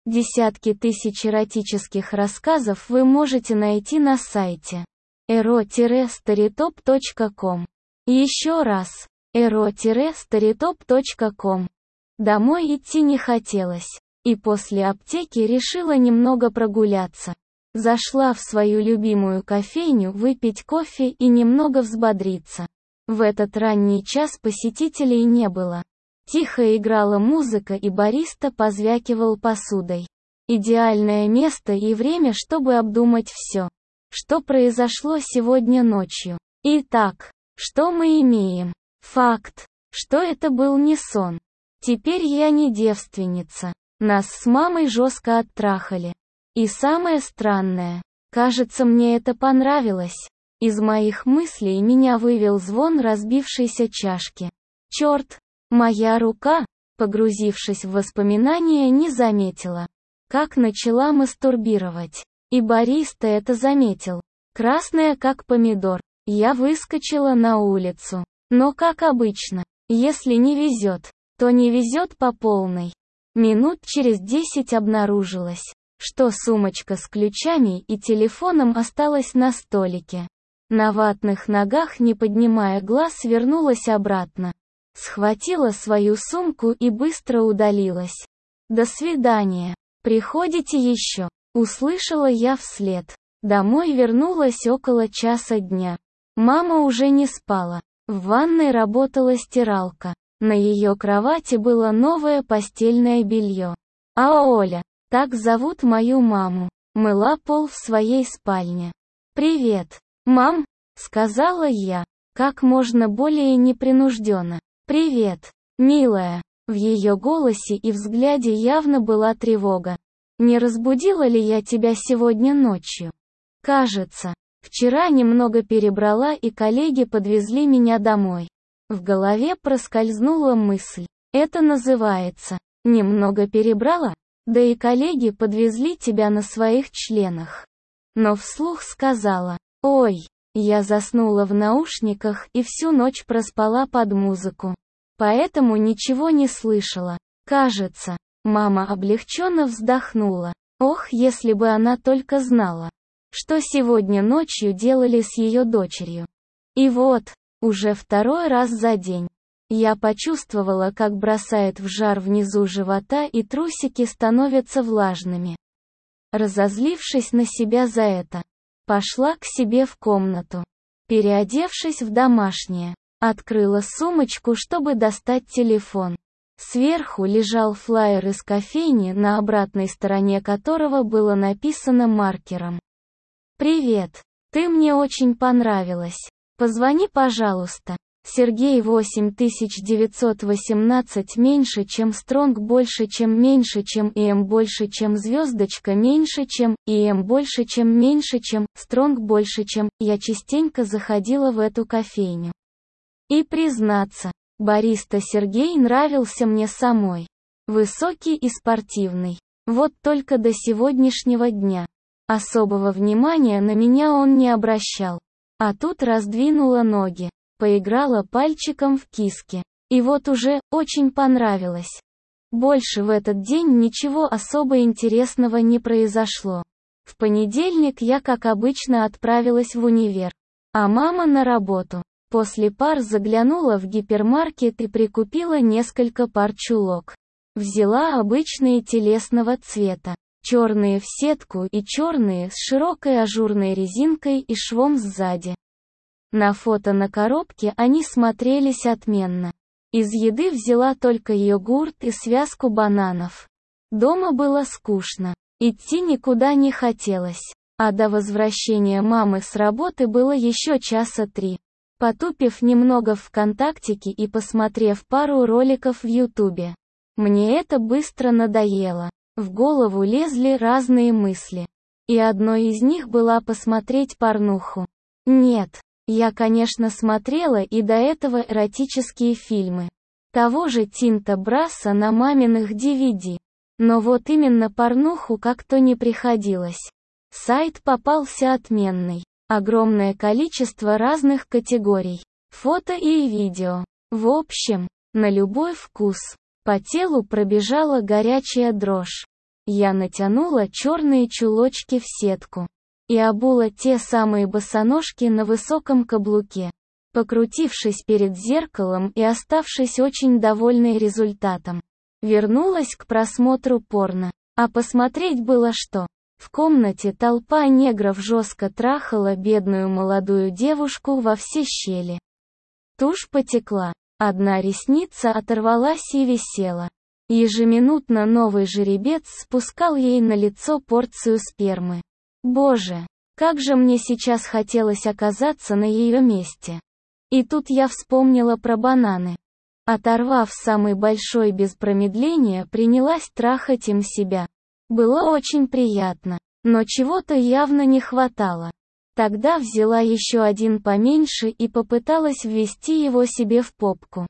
Десятки тысяч эротических рассказов вы можете найти на сайте ero-storytop.com. Еще раз, ero-storytop.com. Домой идти не хотелось, и после аптеки решила немного прогуляться. Зашла в свою любимую кофейню выпить кофе и немного взбодриться. В этот ранний час посетителей не было. Тихо играла музыка и бариста позвякивал посудой. Идеальное место и время, чтобы обдумать все, что произошло сегодня ночью. Итак, что мы имеем? Факт, что это был не сон. Теперь я не девственница. Нас с мамой жестко оттрахали. И самое странное, кажется, мне это понравилось. Из моих мыслей меня вывел звон разбившейся чашки. Черт! Моя рука, погрузившись в воспоминания, не заметила, как начала мастурбировать. И бариста это заметил. Красная как помидор, я выскочила на улицу. Но как обычно, если не везет, то не везет по полной. Минут через 10 обнаружилось, что сумочка с ключами и телефоном осталась на столике. На ватных ногах, не поднимая глаз, вернулась обратно. Схватила свою сумку и быстро удалилась. «До свидания. Приходите еще», — услышала я вслед. Домой вернулась около часа дня. Мама уже не спала. В ванной работала стиралка. На ее кровати было новое постельное белье. А Оля, так зовут мою маму, мыла пол в своей спальне. «Привет, мам», — сказала я, как можно более непринужденно. «Привет, милая». В ее голосе и взгляде явно была тревога. «Не разбудила ли я тебя сегодня ночью?» «Кажется, вчера немного перебрала, и коллеги подвезли меня домой». В голове проскользнула мысль. Это называется «немного перебрала»? Да и коллеги подвезли тебя на своих членах. Но вслух сказала: «Ой». Я заснула в наушниках и всю ночь проспала под музыку. Поэтому ничего не слышала. Кажется, мама облегченно вздохнула. Ох, если бы она только знала, что сегодня ночью делали с ее дочерью. И вот, уже второй раз за день, я почувствовала, как бросает в жар внизу живота и трусики становятся влажными. Разозлившись на себя за это, пошла к себе в комнату. Переодевшись в домашнее, открыла сумочку, чтобы достать телефон. Сверху лежал флаер из кофейни, на обратной стороне которого было написано маркером: «Привет, ты мне очень понравилась. Позвони, пожалуйста. Сергей 8918 меньше, чем Стронг больше, чем меньше, чем ИМ больше, чем звездочка меньше, чем ИМ больше, чем меньше, чем Стронг больше, чем». Я частенько заходила в эту кофейню. И признаться, бариста Сергей нравился мне самой. Высокий и спортивный. Вот только до сегодняшнего дня особого внимания на меня он не обращал. А тут раздвинула ноги, поиграла пальчиком в киске. И вот уже очень понравилось. Больше в этот день ничего особо интересного не произошло. В понедельник я, как обычно, отправилась в универ, а мама на работу. После пар заглянула в гипермаркет и прикупила несколько пар чулок. Взяла обычные телесного цвета, черные в сетку и черные с широкой ажурной резинкой и швом сзади. На фото на коробке они смотрелись отменно. Из еды взяла только йогурт и связку бананов. Дома было скучно, идти никуда не хотелось, а до возвращения мамы с работы было еще часа 3. Потупив немного в ВКонтактике и посмотрев пару роликов в Ютубе, мне это быстро надоело. В голову лезли разные мысли. И одной из них была посмотреть порнуху. Нет, я, конечно, смотрела и до этого эротические фильмы того же Тинта Брасса на маминых DVD. Но вот именно порнуху как-то не приходилось. Сайт попался отменный. Огромное количество разных категорий. Фото и видео. В общем, на любой вкус. По телу пробежала горячая дрожь. Я натянула черные чулочки в сетку и обула те самые босоножки на высоком каблуке. Покрутившись перед зеркалом и оставшись очень довольной результатом, вернулась к просмотру порно. А посмотреть было что. В комнате толпа негров жестко трахала бедную молодую девушку во все щели. Тушь потекла, одна ресница оторвалась и висела. Ежеминутно новый жеребец спускал ей на лицо порцию спермы. Боже, как же мне сейчас хотелось оказаться на ее месте. И тут я вспомнила про бананы. Оторвав самый большой без промедления, принялась трахать им себя. Было очень приятно, но чего-то явно не хватало. Тогда взяла еще один поменьше и попыталась ввести его себе в попку.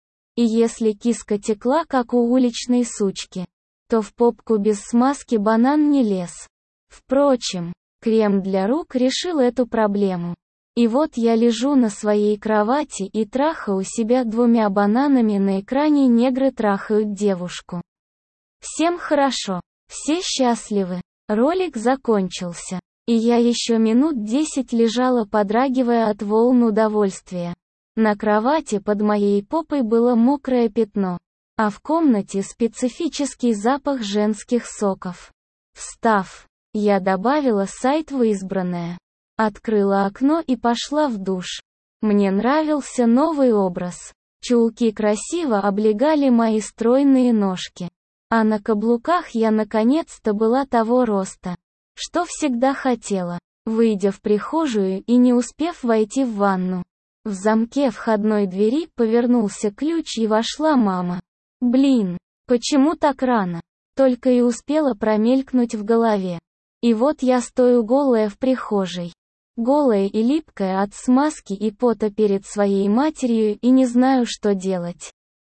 И если киска текла, как у уличной сучки, то в попку без смазки банан не лез. Впрочем, крем для рук решил эту проблему. И вот я лежу на своей кровати и трахаю себя 2 бананами на экране, негры трахают девушку. Всем хорошо, все счастливы. Ролик закончился, и я еще минут 10 лежала, подрагивая от волн удовольствия. На кровати под моей попой было мокрое пятно, а в комнате специфический запах женских соков. Встав, я добавила сайт в избранное. Открыла окно и пошла в душ. Мне нравился новый образ. Чулки красиво облегали мои стройные ножки. А на каблуках я наконец-то была того роста, что всегда хотела. Выйдя в прихожую и не успев войти в ванну, в замке входной двери повернулся ключ и вошла мама. Блин, почему так рано? Только и успела промелькнуть в голове. И вот я стою голая в прихожей. Голая и липкая от смазки и пота перед своей матерью и не знаю, что делать.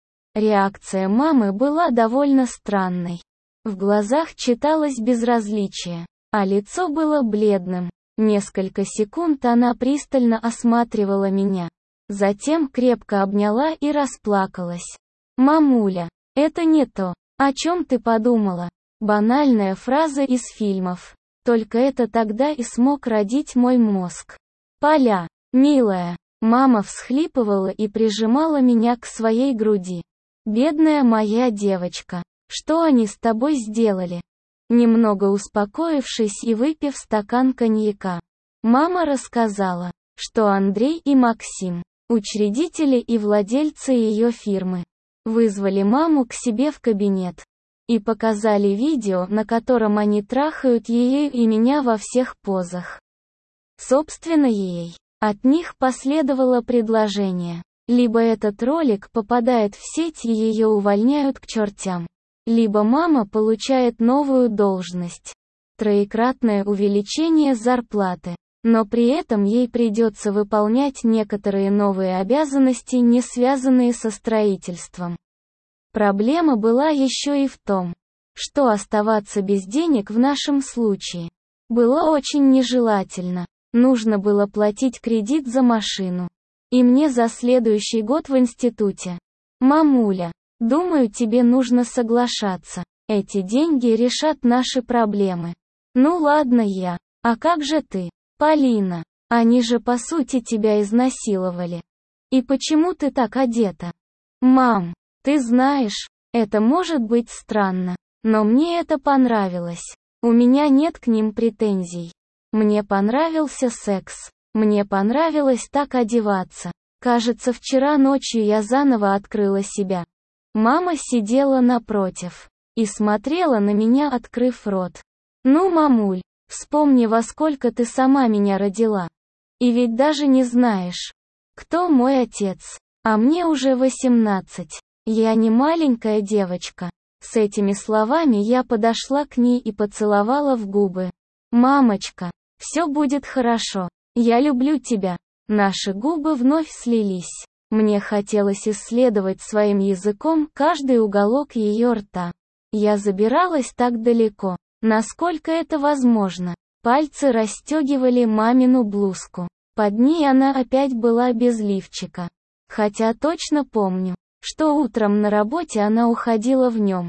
Реакция мамы была довольно странной. В глазах читалось безразличие, а лицо было бледным. Несколько секунд она пристально осматривала меня. Затем крепко обняла и расплакалась. «Мамуля, это не то, о чем ты подумала». Банальная фраза из фильмов. Только это тогда и смог родить мой мозг. «Поля, милая». Мама всхлипывала и прижимала меня к своей груди. «Бедная моя девочка, что они с тобой сделали?» Немного успокоившись и выпив стакан коньяка, мама рассказала, что Андрей и Максим, учредители и владельцы ее фирмы, вызвали маму к себе в кабинет и показали видео, на котором они трахают ее и меня во всех позах. Собственно, ей от них последовало предложение: либо этот ролик попадает в сеть и ее увольняют к чертям, либо мама получает новую должность, троекратное увеличение зарплаты, но при этом ей придется выполнять некоторые новые обязанности, не связанные со строительством. Проблема была еще и в том, что оставаться без денег в нашем случае было очень нежелательно. Нужно было платить кредит за машину. И мне за следующий год в институте. «Мамуля, думаю, тебе нужно соглашаться. Эти деньги решат наши проблемы». «Ну ладно я. А как же ты, Полина? Они же по сути тебя изнасиловали. И почему ты так одета?» «Мам, ты знаешь, это может быть странно, но мне это понравилось. У меня нет к ним претензий. Мне понравился секс. Мне понравилось так одеваться. Кажется, вчера ночью я заново открыла себя». Мама сидела напротив и смотрела на меня, открыв рот. «Ну, мамуль, вспомни, во сколько ты сама меня родила. И ведь даже не знаешь, кто мой отец. А мне уже 18. Я не маленькая девочка». С этими словами я подошла к ней и поцеловала в губы. «Мамочка, все будет хорошо. Я люблю тебя». Наши губы вновь слились. Мне хотелось исследовать своим языком каждый уголок ее рта. Я забиралась так далеко, насколько это возможно. Пальцы расстегивали мамину блузку. Под ней она опять была без лифчика. Хотя точно помню, что утром на работе она уходила в нем.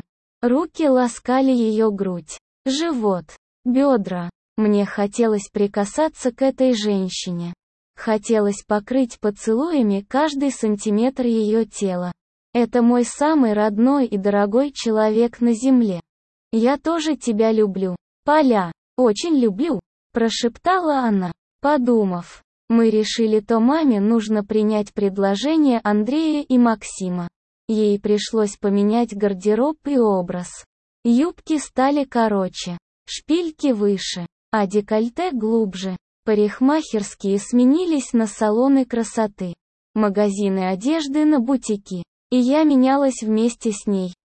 Руки ласкали ее грудь, живот, бедра. Мне хотелось прикасаться к этой женщине. Хотелось покрыть поцелуями каждый сантиметр ее тела. Это мой самый родной и дорогой человек на земле. Я тоже тебя люблю, Поля, очень люблю, прошептала она. Подумав, мы решили, то маме нужно принять предложение Андрея и Максима. Ей пришлось поменять гардероб и образ. Юбки стали короче, шпильки выше, а декольте глубже. Парикмахерские сменились на салоны красоты, магазины одежды на бутики. И я менялась вместе с ней.